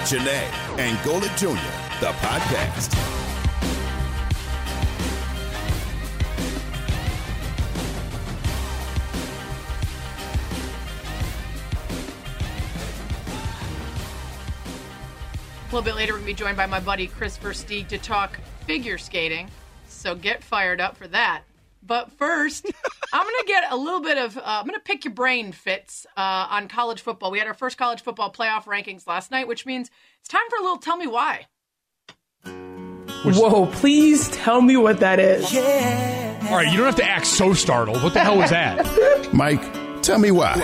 Janae and Golic Jr., the podcast. A little bit later, we're going to be joined by my buddy Chris Versteeg to talk figure skating. So get fired up for that. But first, I'm going to get a little bit of, I'm going to pick your brain, Fitz, on college football. We had our first college football playoff rankings last night, which means it's time for a little Tell Me Why. Whoa, please tell me what that is. Yeah. All right, you don't have to act so startled. What the hell was that? Mike, tell me why.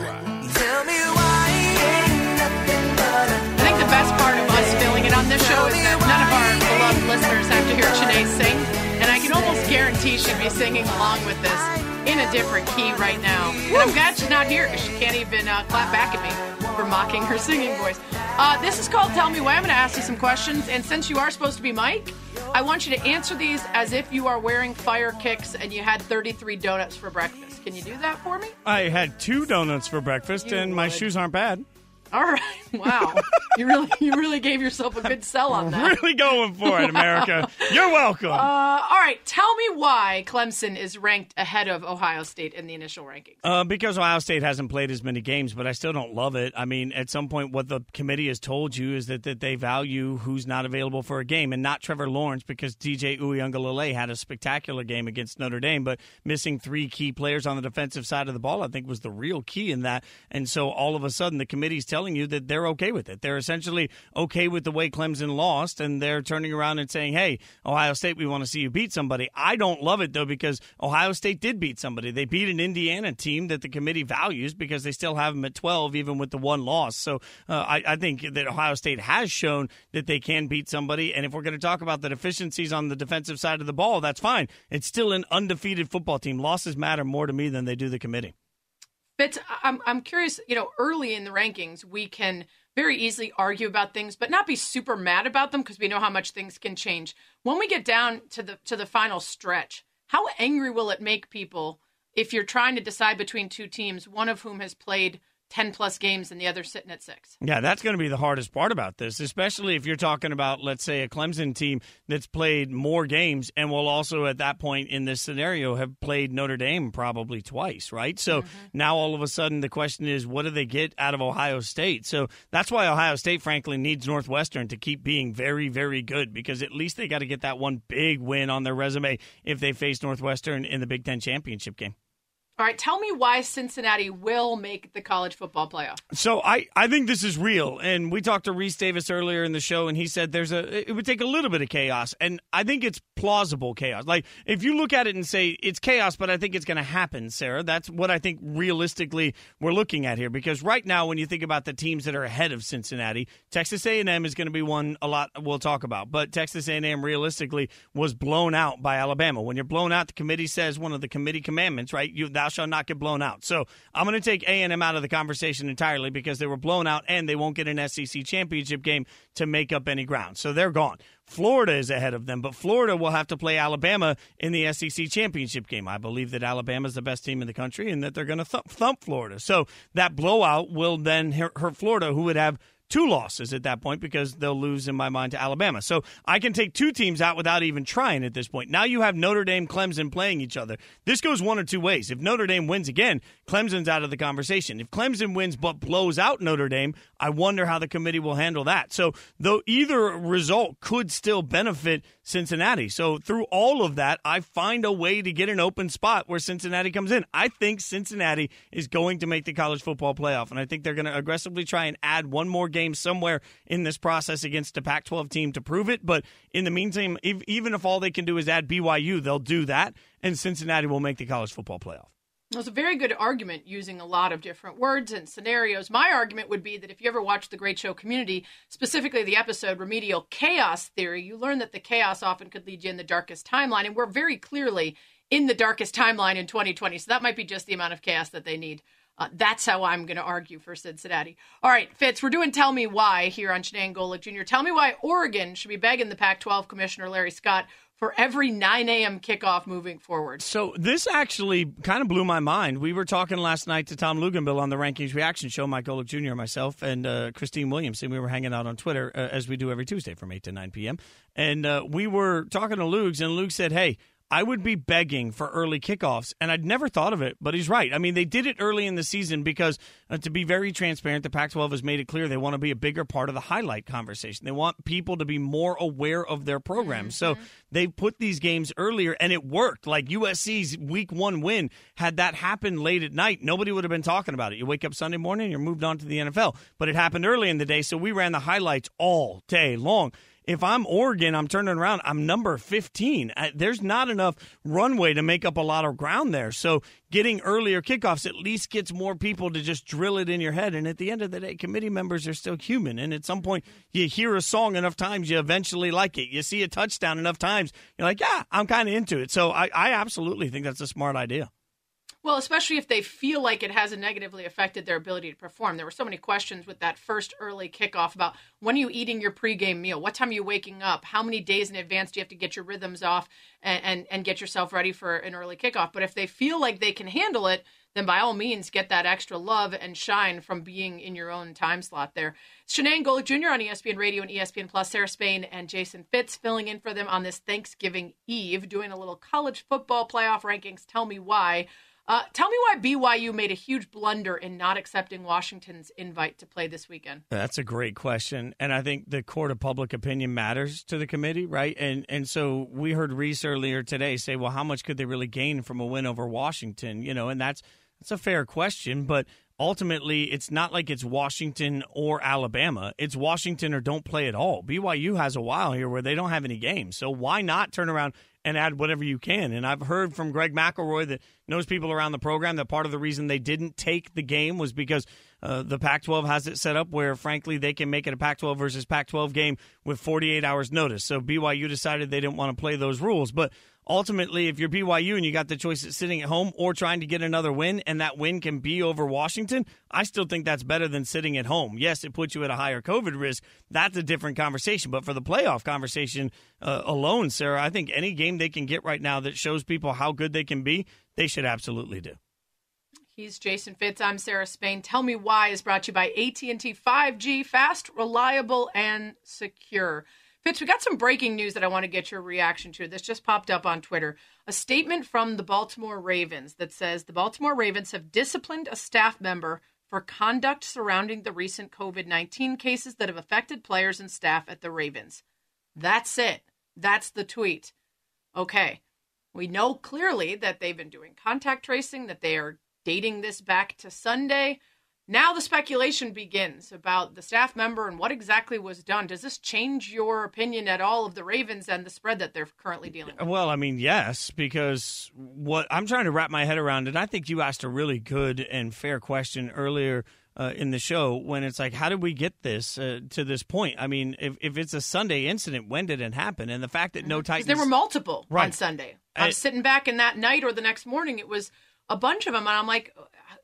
Tell me why ain't nothing but I think the best part of us filling it on this show is that none of our beloved listeners have to hear Janae sing. And I can almost guarantee she'd be singing along with this in a different key right now. And I'm glad she's not here because she can't even clap back at me for mocking her singing voice. This is called Tell Me Why. I'm going to ask you some questions. And since you are supposed to be Mike, I want you to answer these as if you are wearing fire kicks and you had 33 donuts for breakfast. Can you do that for me? I had 2 donuts for breakfast, and my shoes aren't bad. All right. Wow. You really gave yourself a good sell on that. Really going for it, America. You're welcome. All right. Tell me why Clemson is ranked ahead of Ohio State in the initial rankings. Because Ohio State hasn't played as many games, but I still don't love it. I mean, at some point, what the committee has told you is that they value who's not available for a game, and not Trevor Lawrence, because DJ Uiagalelei had a spectacular game against Notre Dame, but missing 3 key players on the defensive side of the ball, I think, was the real key in that. And so all of a sudden, the committee's telling you that they're okay with it. They're essentially okay with the way Clemson lost, and they're turning around and saying, hey, Ohio State, we want to see you beat somebody. I don't love it, though, because Ohio State did beat somebody. They beat an Indiana team that the committee values because they still have them at 12, even with the 1 loss. So I think that Ohio State has shown that they can beat somebody, and if we're going to talk about the deficiencies on the defensive side of the ball, that's fine. It's still an undefeated football team. Losses matter more to me than they do the committee. Fitz, I'm curious, early in the rankings, we can very easily argue about things, but not be super mad about them because we know how much things can change. When we get down to the final stretch, how angry will it make people if you're trying to decide between 2 teams, one of whom has played 10-plus games and the other sitting at 6? Yeah, that's going to be the hardest part about this, especially if you're talking about, let's say, a Clemson team that's played more games and will also, at that point in this scenario, have played Notre Dame probably twice, right? So now all of a sudden the question is, what do they get out of Ohio State? So that's why Ohio State, frankly, needs Northwestern to keep being very, very good, because at least they got to get that one big win on their resume if they face Northwestern in the Big Ten championship game. All right, tell me why Cincinnati will make the college football playoff. So I think this is real, and we talked to Reese Davis earlier in the show, and he said it would take a little bit of chaos, and I think it's plausible chaos. Like, if you look at it and say it's chaos, but I think it's going to happen, Sarah, that's what I think realistically we're looking at here, because right now when you think about the teams that are ahead of Cincinnati, Texas A&M is going to be one a lot we'll talk about, but Texas A&M realistically was blown out by Alabama. When you're blown out, the committee says one of the committee commandments, right, thou shalt not get blown out. So I'm going to take A&M out of the conversation entirely because they were blown out and they won't get an SEC championship game to make up any ground. So they're gone. Florida is ahead of them, but Florida will have to play Alabama in the SEC championship game. I believe that Alabama is the best team in the country and that they're going to thump Florida. So that blowout will then hurt Florida, who would have 2 losses at that point because they'll lose, in my mind, to Alabama. So I can take 2 teams out without even trying at this point. Now you have Notre Dame, Clemson playing each other. This goes one or 2 ways. If Notre Dame wins again, Clemson's out of the conversation. If Clemson wins but blows out Notre Dame, I wonder how the committee will handle that. So though either result could still benefit Cincinnati. So through all of that, I find a way to get an open spot where Cincinnati comes in. I think Cincinnati is going to make the college football playoff, and I think they're going to aggressively try and add one more game somewhere in this process against a Pac-12 team to prove it. But in the meantime, even if all they can do is add BYU, they'll do that, and Cincinnati will make the college football playoff. It was a very good argument using a lot of different words and scenarios. My argument would be that if you ever watch The Great Show Community, specifically the episode Remedial Chaos Theory, you learn that the chaos often could lead you in the darkest timeline, and we're very clearly in the darkest timeline in 2020, so that might be just the amount of chaos that they need. That's how I'm going to argue for Cincinnati. All right, Fitz, we're doing Tell Me Why here on Janae and Golic Jr. Tell me why Oregon should be begging the Pac-12 Commissioner Larry Scott for every 9 a.m. kickoff moving forward. So this actually kind of blew my mind. We were talking last night to Tom Luganbill on the Rankings Reaction Show, Mike Golick Jr., myself, and Christine Williamson. We were hanging out on Twitter, as we do every Tuesday from 8 to 9 p.m. And we were talking to Lugs, and Luke said, hey, I would be begging for early kickoffs, and I'd never thought of it, but he's right. I mean, they did it early in the season because, to be very transparent, the Pac-12 has made it clear they want to be a bigger part of the highlight conversation. They want people to be more aware of their program. So they put these games earlier, and it worked. Like USC's Week 1 win, had that happened late at night, nobody would have been talking about it. You wake up Sunday morning, you're moved on to the NFL. But it happened early in the day, so we ran the highlights all day long. If I'm Oregon, I'm turning around, I'm number 15. There's not enough runway to make up a lot of ground there. So getting earlier kickoffs at least gets more people to just drill it in your head. And at the end of the day, committee members are still human. And at some point, you hear a song enough times, you eventually like it. You see a touchdown enough times, you're like, yeah, I'm kind of into it. So I absolutely think that's a smart idea. Well, especially if they feel like it hasn't negatively affected their ability to perform. There were so many questions with that first early kickoff about when are you eating your pregame meal? What time are you waking up? How many days in advance do you have to get your rhythms off and get yourself ready for an early kickoff? But if they feel like they can handle it, then by all means, get that extra love and shine from being in your own time slot there. Chiney Golick Jr. on ESPN Radio and ESPN Plus. Sarah Spain and Jason Fitz filling in for them on this Thanksgiving Eve, doing a little college football playoff rankings. Tell me why. Tell me why BYU made a huge blunder in not accepting Washington's invite to play this weekend. That's a great question. And I think the court of public opinion matters to the committee, right? And so we heard Reese earlier today say, well, how much could they really gain from a win over Washington? You know, and that's a fair question, but ultimately it's not like it's Washington or Alabama. It's Washington or don't play at all. BYU has a while here where they don't have any games. So why not turn around and add whatever you can? And I've heard from Greg McElroy that knows people around the program that part of the reason they didn't take the game was because the Pac-12 has it set up where, frankly, they can make it a Pac-12 versus Pac-12 game with 48 hours notice. So BYU decided they didn't want to play those rules. But ultimately, if you're BYU and you got the choice of sitting at home or trying to get another win, and that win can be over Washington, I still think that's better than sitting at home. Yes, it puts you at a higher COVID risk. That's a different conversation. But for the playoff conversation alone, Sarah, I think any game they can get right now that shows people how good they can be, they should absolutely do. He's Jason Fitz. I'm Sarah Spain. Tell Me Why is brought to you by AT&T 5G, fast, reliable, and secure. Fitz, we got some breaking news that I want to get your reaction to. This just popped up on Twitter. A statement from the Baltimore Ravens that says the Baltimore Ravens have disciplined a staff member for conduct surrounding the recent COVID-19 cases that have affected players and staff at the Ravens. That's it. That's the tweet. Okay. We know clearly that they've been doing contact tracing, that they are dating this back to Sunday. Now the speculation begins about the staff member and what exactly was done. Does this change your opinion at all of the Ravens and the spread that they're currently dealing with? Well, I mean, yes, because what I'm trying to wrap my head around, and I think you asked a really good and fair question earlier in the show when it's like, how did we get this to this point? I mean, if it's a Sunday incident, when did it happen? And the fact that no Titans... There were multiple on Sunday. I was sitting back in that night or the next morning, it was a bunch of them, and I'm like...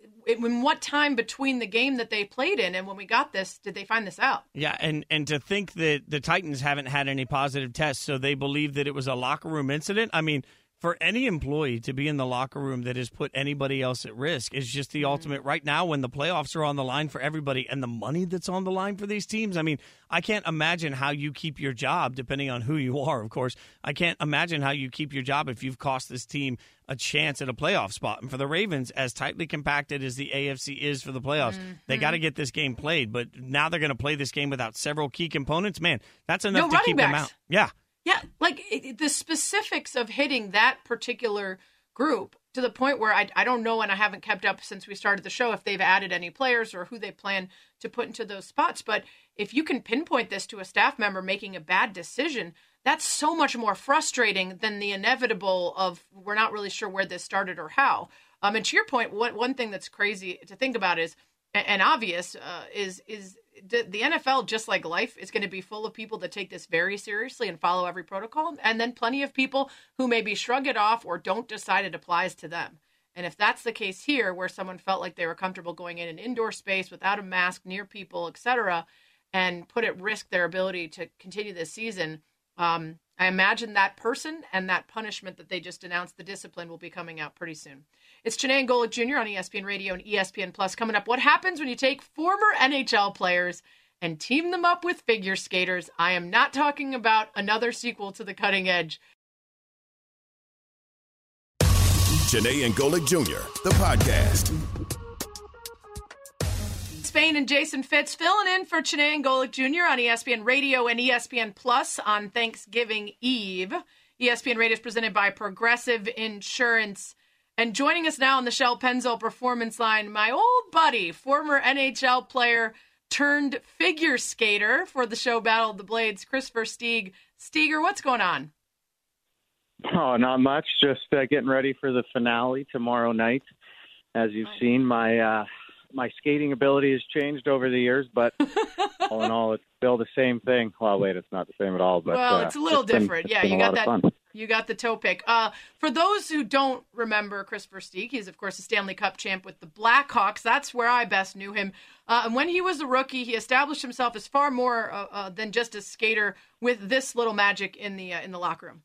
In what time between the game that they played in and when we got this, did they find this out? Yeah, and to think that the Titans haven't had any positive tests, so they believe that it was a locker room incident. I mean, for any employee to be in the locker room that has put anybody else at risk is just the ultimate. Right now, when the playoffs are on the line for everybody and the money that's on the line for these teams, I mean, I can't imagine how you keep your job, depending on who you are, of course. I can't imagine how you keep your job if you've cost this team a chance at a playoff spot. And for the Ravens, as tightly compacted as the AFC is for the playoffs, they got to get this game played. But now they're going to play this game without several key components. Man, that's enough to keep them out. Yeah. Yeah, like the specifics of hitting that particular group to the point where I don't know, and I haven't kept up since we started the show, if they've added any players or who they plan to put into those spots. But if you can pinpoint this to a staff member making a bad decision, that's so much more frustrating than the inevitable of we're not really sure where this started or how. And to your point, one thing that's crazy to think about is, and obvious, is the NFL, just like life, is going to be full of people that take this very seriously and follow every protocol, and then plenty of people who maybe shrug it off or don't decide it applies to them. And if that's the case here, where someone felt like they were comfortable going in an indoor space without a mask, near people, etc., and put at risk their ability to continue this season, I imagine that person and that punishment that they just announced, the discipline, will be coming out pretty soon. It's Chiney and Golic Jr. on ESPN Radio and ESPN Plus. Coming up, what happens when you take former NHL players and team them up with figure skaters? I am not talking about another sequel to The Cutting Edge. Chiney and Golic Jr., the podcast. Spain and Jason Fitz filling in for Chiney and Golic Jr. on ESPN Radio and ESPN Plus on Thanksgiving Eve. ESPN Radio is presented by Progressive Insurance. And joining us now on the Shell Pennzoil Performance Line, my old buddy, former NHL player turned figure skater for the show Battle of the Blades, Kris Versteeg. Steger, what's going on? Oh, not much. Just getting ready for the finale tomorrow night. As you've seen, my skating ability has changed over the years, but all in all, it's still the same thing. Well, wait, it's not the same at all. But well, it's a little different. Yeah, you got that. Fun. You got the toe pick. For those who don't remember Kris Versteeg, he's, of course, a Stanley Cup champ with the Blackhawks. That's where I best knew him. And when he was a rookie, he established himself as far more than just a skater with this little magic in the locker room.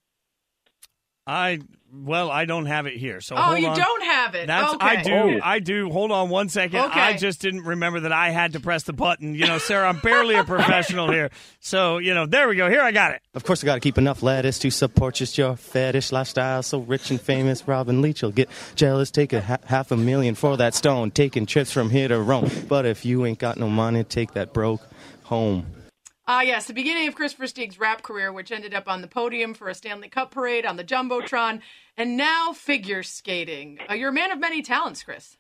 I don't have it here. So hold on. Don't have it. That's okay. I do. Hold on one second. Okay. I just didn't remember that I had to press the button. Sarah, I'm barely a professional here. So, there we go. Here, I got it. Of course, I got to keep enough lettuce to support just your fetish lifestyle. So rich and famous, Robin Leach will get jealous. Take a $500,000 for that stone. Taking trips from here to Rome. But if you ain't got no money, take that broke home. Yes, the beginning of Kris Versteeg's rap career, which ended up on the podium for a Stanley Cup parade on the Jumbotron, and now figure skating. You're a man of many talents, Kris.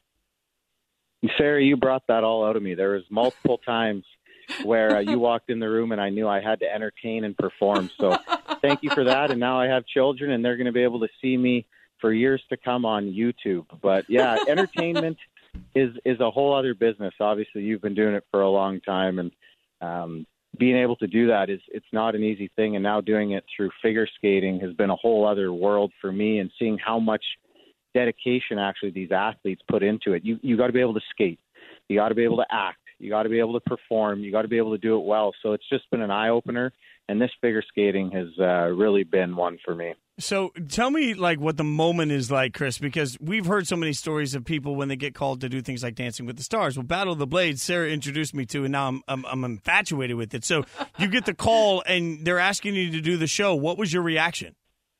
Sarah, you brought that all out of me. There was multiple times where you walked in the room and I knew I had to entertain and perform. So thank you for that. And now I have children, and they're going to be able to see me for years to come on YouTube. But, yeah, entertainment is a whole other business. Obviously, you've been doing it for a long time, and being able to do that it's not an easy thing, and now doing it through figure skating has been a whole other world for me, and seeing how much dedication actually these athletes put into it. You got to be able to skate, you got to be able to act, you got to be able to perform, you got to be able to do it well. So it's just been an eye-opener, and this figure skating has really been one for me. So tell me, what the moment is like, Kris, because we've heard so many stories of people when they get called to do things like Dancing with the Stars. Well, Battle of the Blades, Sarah introduced me to, and now I'm infatuated with it. So you get the call, and they're asking you to do the show. What was your reaction?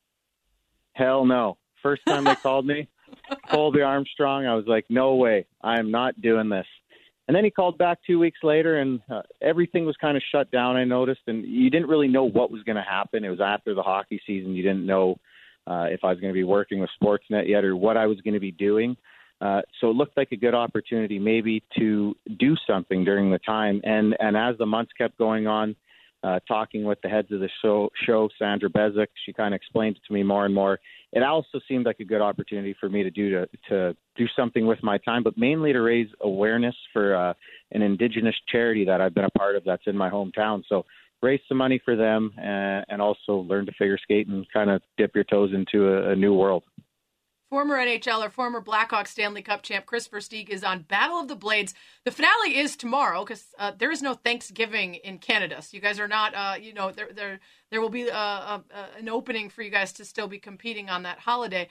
Hell no. First time they called me, Colby Armstrong, I was like, no way, I am not doing this. And then he called back 2 weeks later, and everything was kind of shut down, I noticed, and you didn't really know what was going to happen. It was after the hockey season. You didn't know if I was going to be working with Sportsnet yet or what I was going to be doing. So it looked like a good opportunity maybe to do something during the time. And as the months kept going on, talking with the heads of the show, Sandra Bezic, she kind of explained it to me more and more. It also seemed like a good opportunity for me to do something with my time, but mainly to raise awareness for an Indigenous charity that I've been a part of that's in my hometown. So raise some money for them and also learn to figure skate and kind of dip your toes into a new world. Former NHLer, former Blackhawks Stanley Cup champ Kris Versteeg is on Battle of the Blades. The finale is tomorrow because there is no Thanksgiving in Canada. So you guys are not, there will be an opening for you guys to still be competing on that holiday.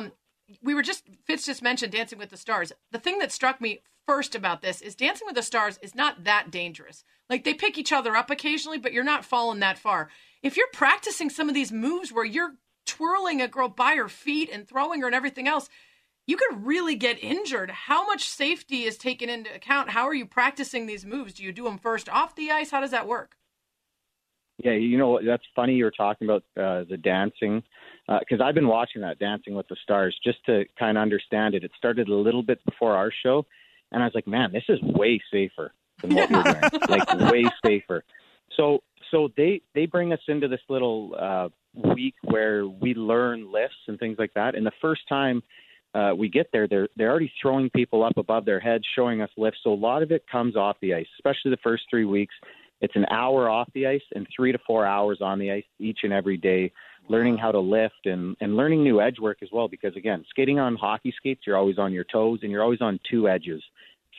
Fitz just mentioned Dancing with the Stars. The thing that struck me first about this is Dancing with the Stars is not that dangerous. Like, they pick each other up occasionally, but you're not falling that far. If you're practicing some of these moves where you're twirling a girl by her feet and throwing her and everything else, you could really get injured. How much safety is taken into account? How are you practicing these moves? Do you do them first off the ice? How does that work? Yeah, that's funny you were talking about the dancing, because I've been watching that Dancing with the Stars just to kind of understand it. It started a little bit before our show, and I was like, man, this is way safer than what we're doing, like way safer. So they bring us into this little week where we learn lifts and things like that. And the first time we get there, they're already throwing people up above their heads, showing us lifts. So a lot of it comes off the ice, especially the first 3 weeks. It's an hour off the ice and 3 to 4 hours on the ice each and every day, learning how to lift and learning new edge work as well. Because, again, skating on hockey skates, you're always on your toes and you're always on two edges.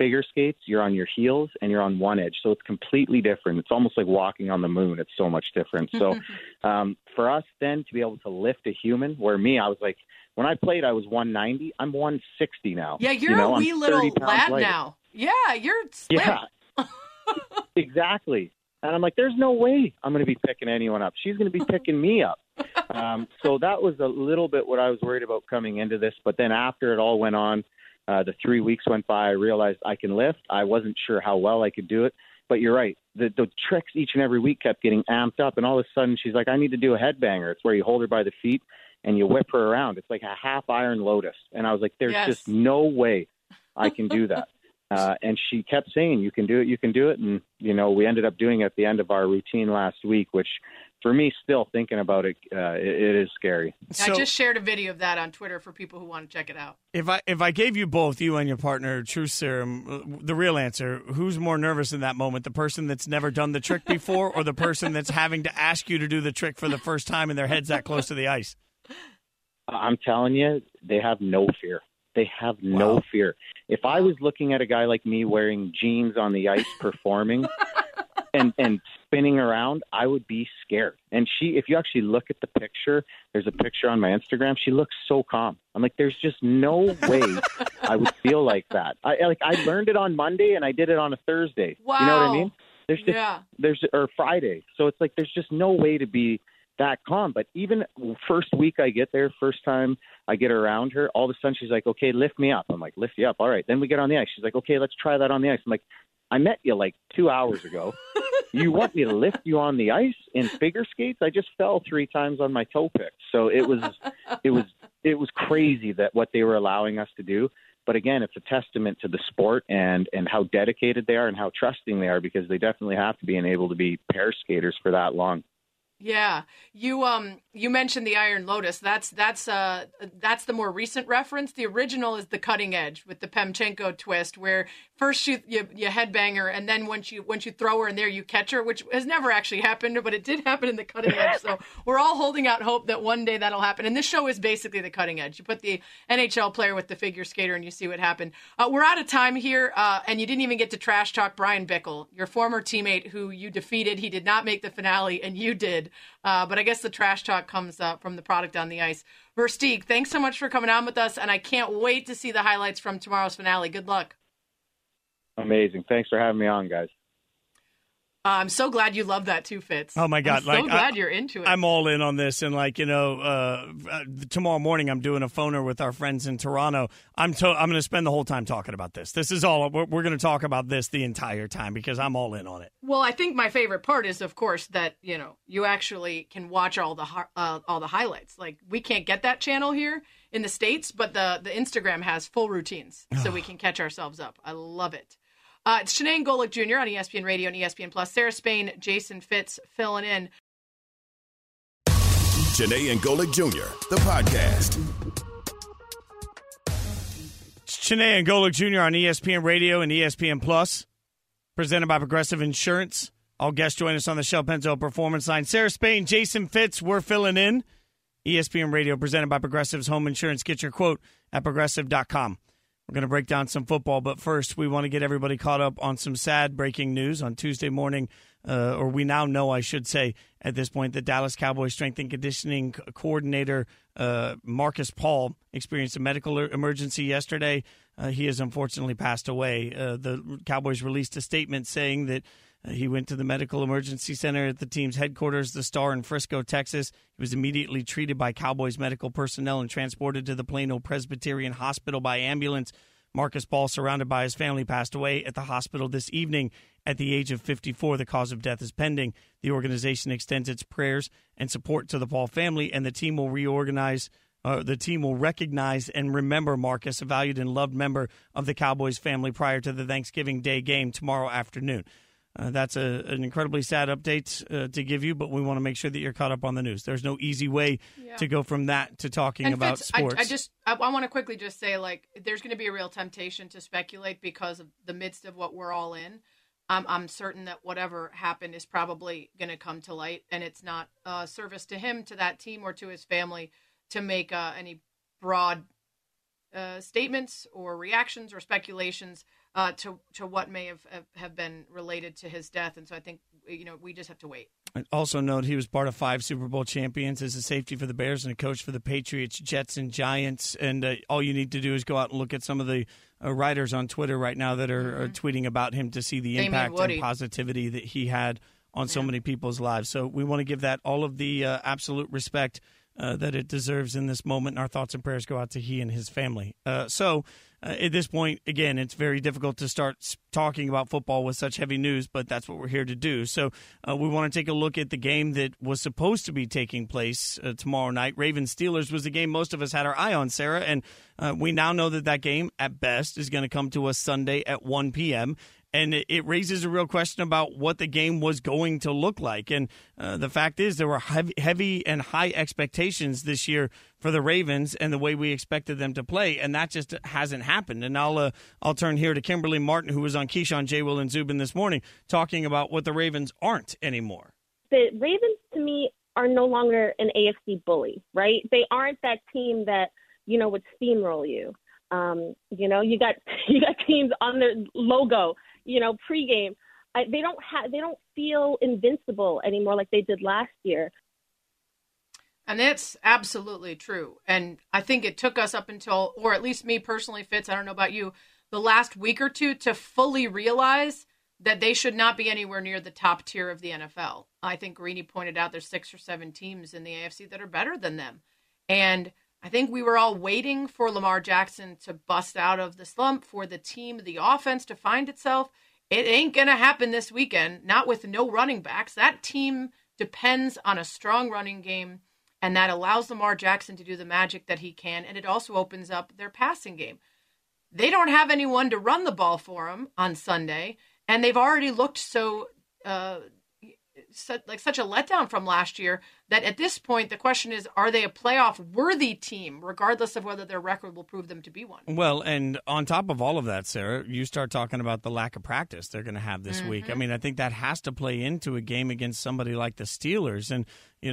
figure skates, you're on your heels and you're on one edge. So it's completely different. It's almost like walking on the moon. It's so much different. So for us then to be able to lift a human, where I was like, when I played, I was 190. I'm 160 now. Yeah, you're a wee little lad now. Yeah, you're slim. Yeah, exactly. And I'm like, there's no way I'm going to be picking anyone up. She's going to be picking me up. So that was a little bit what I was worried about coming into this. But then after it all went on, the 3 weeks went by, I realized I can lift. I wasn't sure how well I could do it. But you're right. The tricks each and every week kept getting amped up. And all of a sudden, she's like, I need to do a headbanger. It's where you hold her by the feet and you whip her around. It's like a half iron lotus. And I was like, there's just no way I can do that. And she kept saying, you can do it, you can do it. And, we ended up doing it at the end of our routine last week, which for me, still thinking about it, it is scary. I just shared a video of that on Twitter for people who want to check it out. If I gave you both, you and your partner, truth serum, the real answer, who's more nervous in that moment? The person that's never done the trick before or the person that's having to ask you to do the trick for the first time and their head's that close to the ice? I'm telling you, they have no fear. They have no fear. If I was looking at a guy like me wearing jeans on the ice performing and spinning around, I would be scared. And if you actually look at the picture, there's a picture on my Instagram, she looks so calm. I'm like, there's just no way I would feel like that. I learned it on Monday and I did it on a Thursday. Wow. You know what I mean? Or Friday. So it's like, there's just no way to be that calm. But even first week I get there, first time I get around her, all of a sudden she's like, okay, lift me up. I'm like, lift you up. All right. Then we get on the ice. She's like, okay, let's try that on the ice. I'm like, I met you like 2 hours ago. You want me to lift you on the ice in figure skates? I just fell 3 times on my toe pick. So it was crazy that what they were allowing us to do. But again, it's a testament to the sport and how dedicated they are and how trusting they are, because they definitely have to be able to be pair skaters for that long. Yeah, you mentioned the Iron Lotus. That's the more recent reference. The original is the Cutting Edge with the Pemchenko twist, where first you headbang her, and then once you throw her in there, you catch her, which has never actually happened, but it did happen in the Cutting Edge. So we're all holding out hope that one day that'll happen. And this show is basically the Cutting Edge. You put the NHL player with the figure skater, and you see what happened. We're out of time here, and you didn't even get to trash talk Brian Bickle, your former teammate who you defeated. He did not make the finale, and you did. But I guess the trash talk comes from the product on the ice. Versteeg, thanks so much for coming on with us, and I can't wait to see the highlights from tomorrow's finale. Good luck. Amazing. Thanks for having me on, guys. I'm so glad you love that too, Fitz. Oh, my God. I'm so glad you're into it. I'm all in on this. And, tomorrow morning I'm doing a phoner with our friends in Toronto. I'm going to spend the whole time talking about this. This is all. We're going to talk about this the entire time because I'm all in on it. Well, I think my favorite part is, of course, that, you actually can watch all the highlights. Like, we can't get that channel here in the States, but the Instagram has full routines, so we can catch ourselves up. I love it. It's Sinead Golick Jr. on ESPN Radio and ESPN Plus. Sarah Spain, Jason Fitz filling in. Sinead and Golick Jr., the podcast. It's Sinead and Golick Jr. on ESPN Radio and ESPN Plus, presented by Progressive Insurance. All guests join us on the Shell Pennzoil Performance Line. Sarah Spain, Jason Fitz, we're filling in. ESPN Radio, presented by Progressive's Home Insurance. Get your quote at Progressive.com. We're going to break down some football, but first we want to get everybody caught up on some sad breaking news on Tuesday morning, or we now know, I should say, at this point, that Dallas Cowboys strength and conditioning coordinator Marcus Paul experienced a medical emergency yesterday. He has unfortunately passed away. The Cowboys released a statement saying that he went to the medical emergency center at the team's headquarters, the Star in Frisco, Texas. He was immediately treated by Cowboys medical personnel and transported to the Plano Presbyterian Hospital by ambulance. Marcus Paul, surrounded by his family, passed away at the hospital this evening at the age of 54. The cause of death is pending. The organization extends its prayers and support to the Paul family, and the team will recognize and remember Marcus, a valued and loved member of the Cowboys family, prior to the Thanksgiving Day game tomorrow afternoon. That's an incredibly sad update to give you, but we want to make sure that you're caught up on the news. There's no easy way to go from that to talking about sports. I want to quickly just say, there's going to be a real temptation to speculate because of the midst of what we're all in. I'm certain that whatever happened is probably going to come to light, and it's not a service to him, to that team, or to his family to make any broad statements or reactions or speculations. to what may have been related to his death. And so I think, we just have to wait. Also note he was part of 5 Super Bowl champions as a safety for the Bears and a coach for the Patriots, Jets, and Giants. And all you need to do is go out and look at some of the writers on Twitter right now that are tweeting about him to see the impact and positivity that he had on so many people's lives. So we want to give that all of the absolute respect that it deserves in this moment. And our thoughts and prayers go out to he and his family. At this point, again, it's very difficult to start talking about football with such heavy news, but that's what we're here to do. So we want to take a look at the game that was supposed to be taking place tomorrow night. Ravens-Steelers was the game most of us had our eye on, Sarah, and we now know that game, at best, is going to come to us Sunday at 1 p.m., and it raises a real question about what the game was going to look like. And the fact is there were heavy and high expectations this year for the Ravens and the way we expected them to play, and that just hasn't happened. And I'll turn here to Kimberly Martin, who was on Keyshawn, J. Will, and Zubin this morning, talking about what the Ravens aren't anymore. The Ravens, to me, are no longer an AFC bully, right? They aren't that team that, would steamroll you. You got teams on their logo, pregame. They don't feel invincible anymore like they did last year. And that's absolutely true. And I think it took us up until, or at least me personally, Fitz, I don't know about you, the last week or two to fully realize that they should not be anywhere near the top tier of the NFL. I think Greeny pointed out there's 6 or 7 teams in the AFC that are better than them. And I think we were all waiting for Lamar Jackson to bust out of the slump, for the team, the offense to find itself. It ain't going to happen this weekend, not with no running backs. That team depends on a strong running game, and that allows Lamar Jackson to do the magic that he can, and it also opens up their passing game. They don't have anyone to run the ball for them on Sunday, and they've already looked such a letdown from last year that at this point the question is, are they a playoff worthy team, regardless of whether their record will prove them to be one? Well, and on top of all of that, Sarah, you start talking about the lack of practice they're going to have this week. I mean, I think that has to play into a game against somebody like the Steelers. And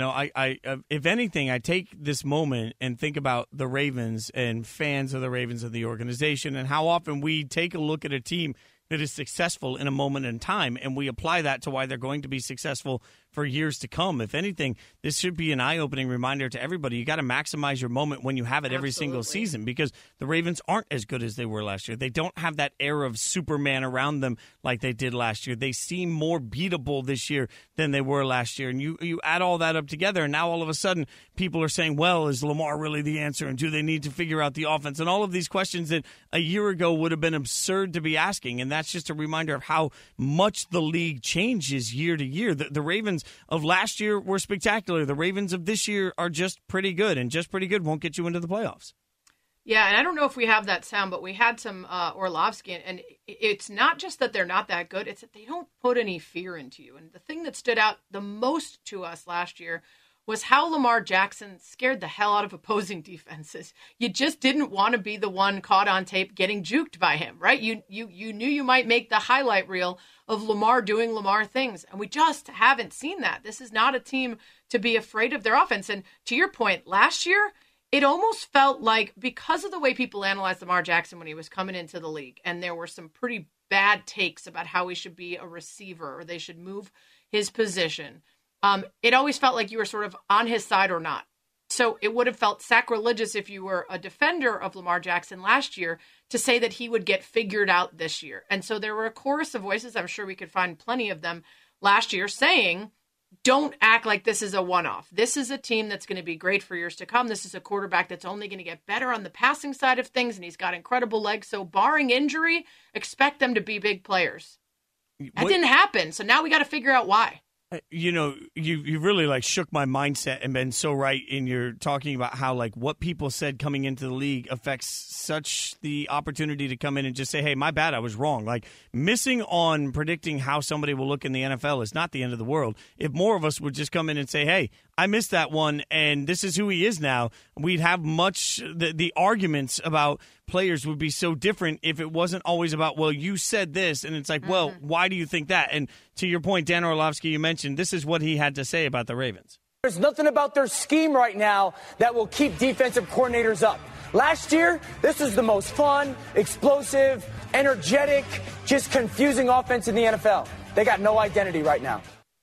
I if anything, I take this moment and think about the Ravens and fans of the Ravens of the organization, and how often we take a look at a team that is successful in a moment in time, and we apply that to why they're going to be successful for years to come. If anything, this should be an eye-opening reminder to everybody. You got to maximize your moment when you have it every single season, because the Ravens aren't as good as they were last year. They don't have that air of Superman around them like they did last year. They seem more beatable this year than they were last year. And you add all that up together, and now all of a sudden people are saying, well, is Lamar really the answer? And do they need to figure out the offense? And all of these questions that a year ago would have been absurd to be asking. And that's just a reminder of how much the league changes year to year. The Ravens of last year were spectacular. The Ravens of this year are just pretty good, and just pretty good won't get you into the playoffs. Yeah, and I don't know if we have that sound, but we had some Orlovsky, and it's not just that they're not that good, it's that they don't put any fear into you. And the thing that stood out the most to us last year was how Lamar Jackson scared the hell out of opposing defenses. You just didn't want to be the one caught on tape getting juked by him, right? You knew you might make the highlight reel of Lamar doing Lamar things, and we just haven't seen that. This is not a team to be afraid of their offense. And to your point, last year, it almost felt like, because of the way people analyzed Lamar Jackson when he was coming into the league, and there were some pretty bad takes about how he should be a receiver or they should move his position, it always felt like you were sort of on his side or not. So it would have felt sacrilegious if you were a defender of Lamar Jackson last year to say that he would get figured out this year. And so there were a chorus of voices, I'm sure we could find plenty of them last year, saying, don't act like this is a one-off. This is a team that's going to be great for years to come. This is a quarterback that's only going to get better on the passing side of things, and he's got incredible legs. So barring injury, expect them to be big players. That didn't happen, so now we got to figure out why. You really shook my mindset and been so right in your talking about how what people said coming into the league affects such the opportunity to come in and just say, hey, my bad, I was wrong. Missing on predicting how somebody will look in the NFL is not the end of the world. If more of us would just come in and say, hey, I missed that one, and this is who he is now, we'd have the arguments about players would be so different if it wasn't always about, well, you said this, and it's well, why do you think that? And to your point, Dan Orlovsky, you mentioned this is what he had to say about the Ravens. There's nothing about their scheme right now that will keep defensive coordinators up. Last year, this was the most fun, explosive, energetic, just confusing offense in the NFL. They got no identity right now.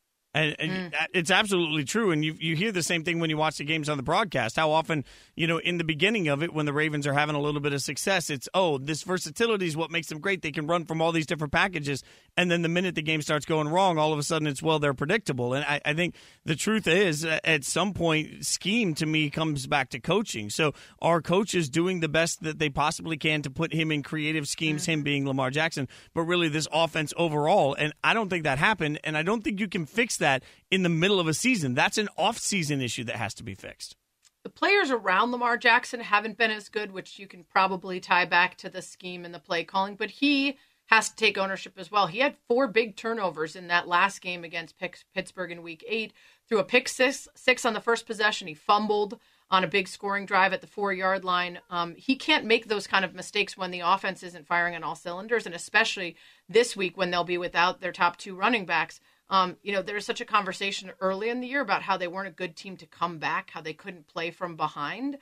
And it's absolutely true. And you hear the same thing when you watch the games on the broadcast. How often, in the beginning of it, when the Ravens are having a little bit of success, it's, this versatility is what makes them great. They can run from all these different packages. And then the minute the game starts going wrong, all of a sudden it's, they're predictable. And I think the truth is, at some point, scheme to me comes back to coaching. So are coaches doing the best that they possibly can to put him in creative schemes, him being Lamar Jackson, but really this offense overall? And I don't think that happened. And I don't think you can fix that in the middle of a season. That's an off-season issue that has to be fixed. The players around Lamar Jackson haven't been as good, which you can probably tie back to the scheme and the play calling, but he has to take ownership as well. He had 4 big turnovers in that last game against Pittsburgh in Week 8. Threw a pick six on the first possession. He fumbled on a big scoring drive at the 4-yard line. He can't make those kind of mistakes when the offense isn't firing on all cylinders, and especially this week when they'll be without their top 2 running backs. There was such a conversation early in the year about how they weren't a good team to come back, how they couldn't play from behind.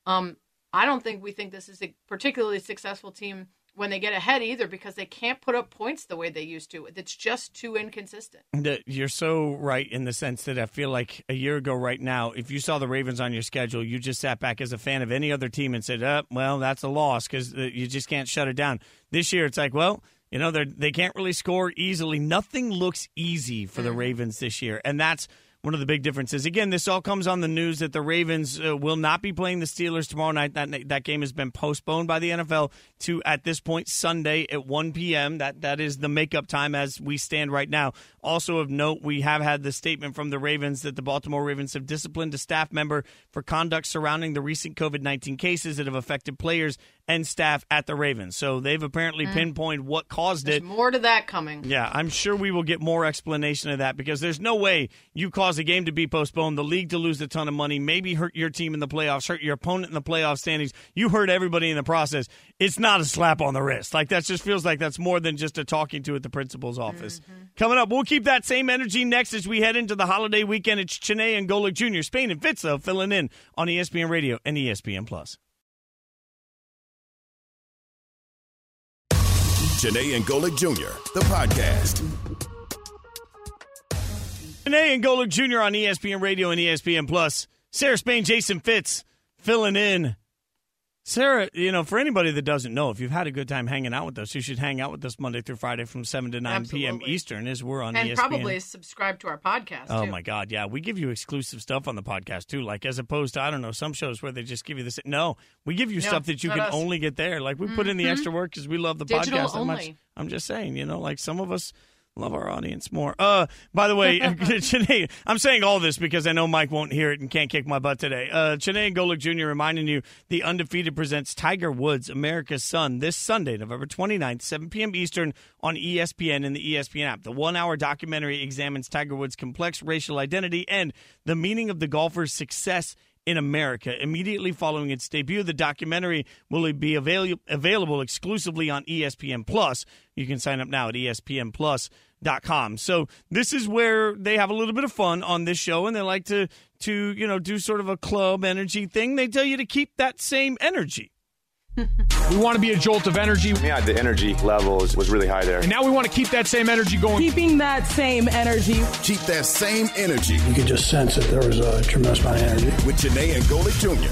I don't think we think this is a particularly successful team when they get ahead either, because they can't put up points the way they used to. It's just too inconsistent. You're so right in the sense that I feel like a year ago right now, if you saw the Ravens on your schedule, you just sat back as a fan of any other team and said, that's a loss because you just can't shut it down. This year it's like, they can't really score easily. Nothing looks easy for the Ravens this year, and that's one of the big differences. Again, this all comes on the news that the Ravens will not be playing the Steelers tomorrow night. That game has been postponed by the NFL to, at this point, Sunday at 1 p.m. That is the makeup time as we stand right now. Also of note, we have had the statement from the Ravens that the Baltimore Ravens have disciplined a staff member for conduct surrounding the recent COVID-19 cases that have affected players and staff at the Ravens. So they've apparently pinpointed what caused There's it. More to that coming. Yeah, I'm sure we will get more explanation of that, because there's no way you cause a game to be postponed, the league to lose a ton of money, maybe hurt your team in the playoffs, hurt your opponent in the playoff standings. You hurt everybody in the process. It's not a slap on the wrist. Like, that just feels like that's more than just a talking to at the principal's office. Coming up, we'll keep that same energy next as we head into the holiday weekend. It's Chiney and Golic Jr., Spain and Fitz, though, filling in on ESPN Radio and ESPN+. Chiney and Golic Jr., the podcast. Chiney and Golic Jr. on ESPN Radio and ESPN+. Sarah Spain, Jason Fitz filling in. Sarah, for anybody that doesn't know, if you've had a good time hanging out with us, you should hang out with us Monday through Friday from 7 to 9 p.m. Eastern as we're on ESPN. And probably subscribe to our podcast, Oh, my God, yeah. We give you exclusive stuff on the podcast, too, like as opposed to, some shows where they just give you this. No, we give you stuff that you can only get there. Like, we put in the extra work because we love the Digital podcast so only. much. I'm just saying, like some of us love our audience more. By the way, Chiney, I'm saying all this because I know Mike won't hear it and can't kick my butt today. Chiney and Golic Jr. reminding you, The Undefeated presents Tiger Woods, America's Son, this Sunday, November 29th, 7 p.m. Eastern on ESPN and the ESPN app. The 1-hour documentary examines Tiger Woods' complex racial identity and the meaning of the golfer's success in America. Immediately following its debut, the documentary will be available exclusively on ESPN+. You can sign up now at ESPNplus.com. So this is where they have a little bit of fun on this show, and they like to do sort of a club energy thing. They tell you to keep that same energy. We want to be a jolt of energy. Yeah, the energy level was really high there. And now we want to keep that same energy going. Keeping that same energy. Keep that same energy. You could just sense that there was a tremendous amount of energy. With Chiney and Golic Jr.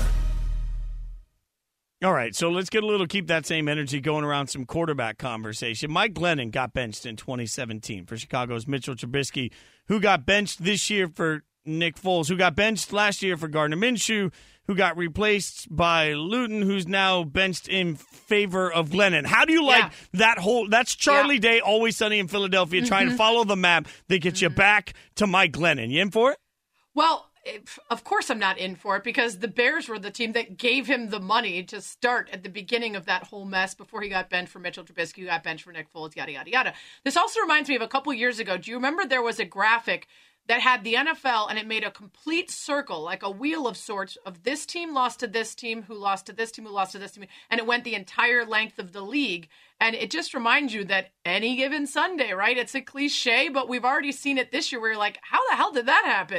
All right, so let's get a little keep that same energy going around some quarterback conversation. Mike Glennon got benched in 2017 for Chicago's Mitchell Trubisky, who got benched this year for Nick Foles, who got benched last year for Gardner Minshew, who got replaced by Luton, who's now benched in favor of Glennon. How do you like that whole – that's Charlie Day, Always Sunny in Philadelphia, trying to follow the map that gets you back to Mike Glennon. You in for it? Well, of course I'm not in for it, because the Bears were the team that gave him the money to start at the beginning of that whole mess before he got benched for Mitchell Trubisky, who got benched for Nick Foles, yada, yada, yada. This also reminds me of a couple years ago. Do you remember there was a graphic that had the NFL, and it made a complete circle, like a wheel of sorts, of this team lost to this team, who lost to this team, who lost to this team, and it went the entire length of the league. And it just reminds you that any given Sunday, right? It's a cliche, but we've already seen it this year where you're like, how the hell did that happen?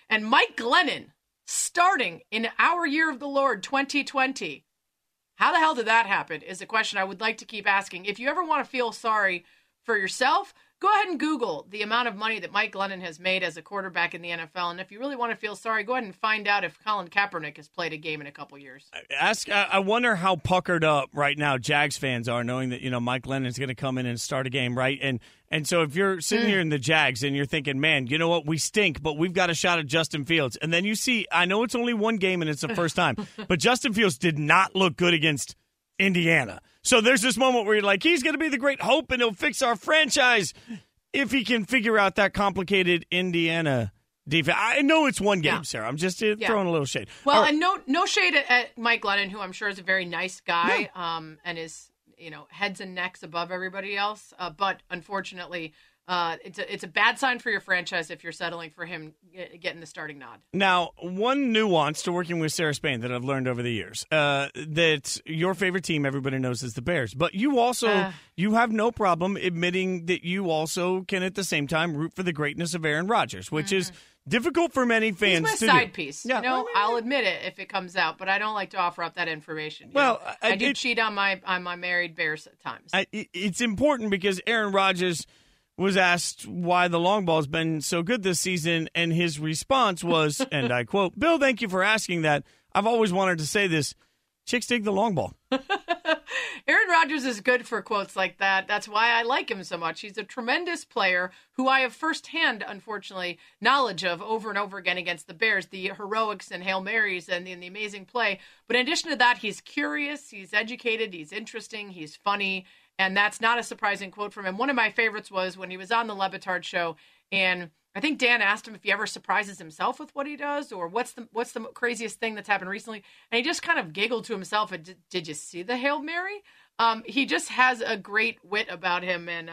And Mike Glennon starting in our year of the Lord 2020. How the hell did that happen is a question I would like to keep asking. If you ever want to feel sorry for yourself, go ahead and Google the amount of money that Mike Glennon has made as a quarterback in the NFL. And if you really want to feel sorry, go ahead and find out if Colin Kaepernick has played a game in a couple years. I wonder how puckered up right now Jags fans are, knowing that Mike Glennon's going to come in and start a game, right? And so if you're sitting here in the Jags and you're thinking, man, you know what, we stink, but we've got a shot at Justin Fields. And then you see, I know it's only one game and it's the first time, but Justin Fields did not look good against Indiana. So there's this moment where you're like, he's going to be the great hope and he'll fix our franchise if he can figure out that complicated Indiana defense. I know it's one game, Sarah. I'm just throwing a little shade. Well, and no shade at Mike Glennon, who I'm sure is a very nice guy and is heads and necks above everybody else. But unfortunately, it's a bad sign for your franchise if you're settling for him getting the starting nod. Now, one nuance to working with Sarah Spain that I've learned over the years, that your favorite team, everybody knows, is the Bears. But you also, you have no problem admitting that you also can at the same time root for the greatness of Aaron Rodgers, which is difficult for many fans to do. He's my side piece. Yeah. I'll admit it if it comes out, but I don't like to offer up that information. I do cheat on my married Bears at times. It's important because Aaron Rodgers was asked why the long ball's been so good this season, and his response was, and I quote, "Bill, thank you for asking that. I've always wanted to say this. Chicks dig the long ball." Aaron Rodgers is good for quotes like that. That's why I like him so much. He's a tremendous player who I have firsthand, unfortunately, knowledge of over and over again against the Bears, the heroics and Hail Marys and the amazing play. But in addition to that, he's curious, he's educated, he's interesting, he's funny. And that's not a surprising quote from him. One of my favorites was when he was on the Le Batard show, and I think Dan asked him if he ever surprises himself with what he does, or what's the craziest thing that's happened recently. And he just kind of giggled to himself. And did you see the Hail Mary? He just has a great wit about him, and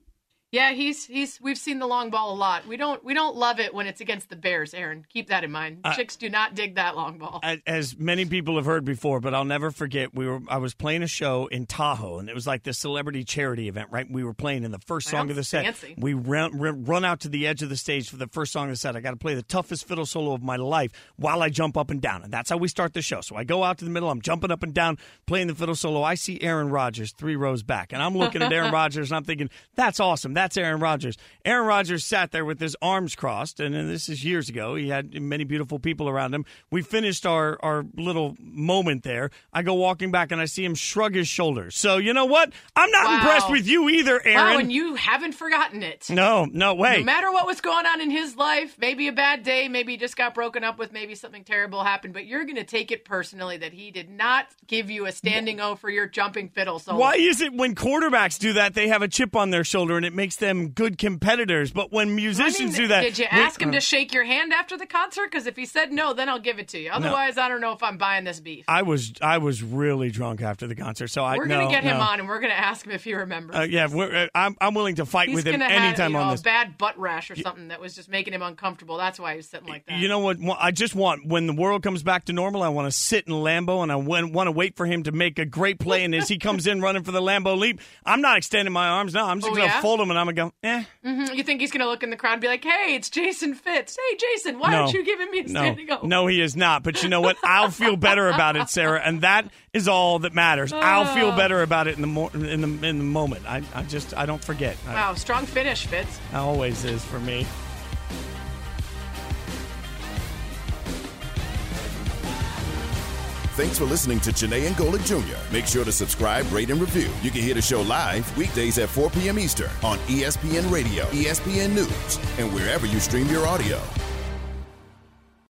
we've seen the long ball a lot. We don't love it when it's against the Bears, Aaron. Keep that in mind. Chicks do not dig that long ball. As many people have heard before, but I'll never forget, I was playing a show in Tahoe, and it was like this celebrity charity event, right? We were playing in the first song of the set. Fancy. We run out to the edge of the stage for the first song of the set. I got to play the toughest fiddle solo of my life while I jump up and down, and that's how we start the show. So I go out to the middle, I'm jumping up and down, playing the fiddle solo. I see Aaron Rodgers 3 rows back, and I'm looking at Aaron Rodgers, and I'm thinking, that's awesome. That's Aaron Rodgers. Aaron Rodgers sat there with his arms crossed, and this is years ago. He had many beautiful people around him. We finished our little moment there. I go walking back, and I see him shrug his shoulders. So, you know what? I'm not impressed with you either, Aaron. Wow, and you haven't forgotten it. No way. No matter what was going on in his life, maybe a bad day, maybe he just got broken up with, maybe something terrible happened, but you're going to take it personally that he did not give you a standing O for your jumping fiddle solo. Why is it when quarterbacks do that, they have a chip on their shoulder, and it makes them good competitors, but when musicians do that... Did you ask him to shake your hand after the concert? Because if he said no, then I'll give it to you. Otherwise, I don't know if I'm buying this beef. I was really drunk after the concert, so we're going to get him on, and we're going to ask him if he remembers. I'm willing to fight with him anytime on this. He's going to have a bad butt rash or something that was just making him uncomfortable. That's why he was sitting like that. You know what? I just want, when the world comes back to normal, I want to sit in Lambeau, and I want to wait for him to make a great play, and as he comes in running for the Lambeau leap, I'm not extending my arms now. I'm just going to fold them, and I'm going to go, Mm-hmm. You think he's going to look in the crowd and be like, hey, it's Jason Fitz. Hey, Jason, why aren't you giving me a standing O? No, he is not. But you know what? I'll feel better about it, Sarah, and that is all that matters. I'll feel better about it in the moment. I don't forget. Wow, strong finish, Fitz. Always is for me. Thanks for listening to Janae and Golick Jr. Make sure to subscribe, rate, and review. You can hear the show live weekdays at 4 p.m. Eastern on ESPN Radio, ESPN News, and wherever you stream your audio.